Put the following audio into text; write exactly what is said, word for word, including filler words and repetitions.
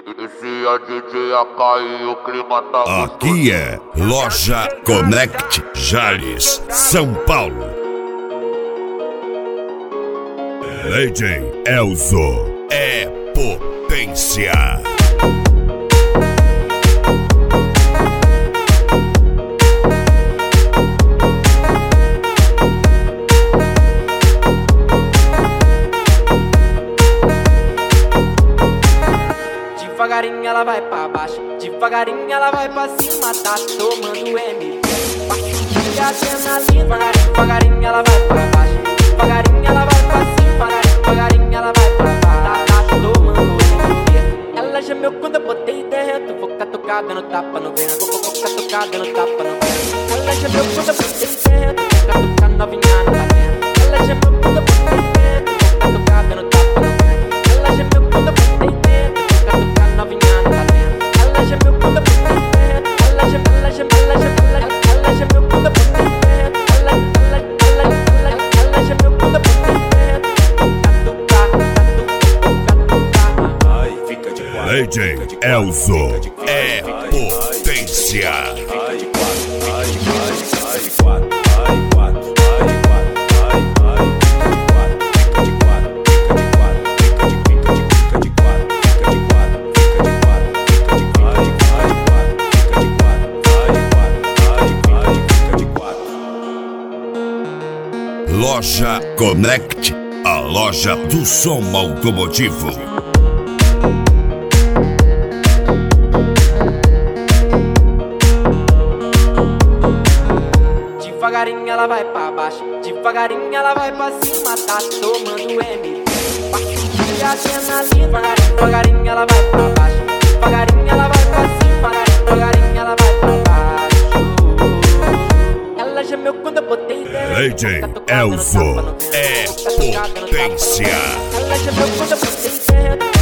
Esse a D J A K e o clima tá Aqui é Loja Connect Jales, São Paulo. D J Elzo é potência. Devagarinho ela vai pra baixo, devagarinho ela vai pra cima, tá tomando M. E a adrenalina, devagarinho ela vai pra baixo, devagarinho ela vai pra cima, devagarinho ela vai pra baixo, tá tomando M. Ela gemeu quando eu botei dentro, vou catucar dando tapa no vento, vou catucar dando tapa no vento. Ela gemeu quando eu botei dentro, vou catucar novinha no talento. Ela gemeu quando eu botei dentro, vou catucar dando tapa no vento. Ela gemeu quando eu botei dentro, vou catucar novinha no talento. Ela gemeu quando eu botei dentro, ela gemeu, ela gemeu, ela gemeu, ela gemeu quando eu botei dentro. Ela, ela, ela, ela, ela gemeu quando eu botei dentro. Vou catucar, vou catucar. Ai, fica de quatro. D J Elzo é potência. Ai, de quatro, ai, de quatro, ai, de quatro, ai, de quatro, ai, de quatro, ai, ai, fica de quatro, fica de quatro, fica de quatro, fica de, fica de quatro, fica de quatro, fica de quatro, fica de quatro, fica de quatro, fica de quatro. Loja Connect, a loja do som automotivo. Devagarinho ela vai pra baixo, devagarinho ela vai pra cima, tá tomando M. E a adrenalina, devagarinho ela vai pra baixo, devagarinho ela vai pra cima, devagarinho ela vai pra baixo. Ela gemeu quando eu botei dentro, D J Elzo é potência. ela gemeu quando eu botei dentro.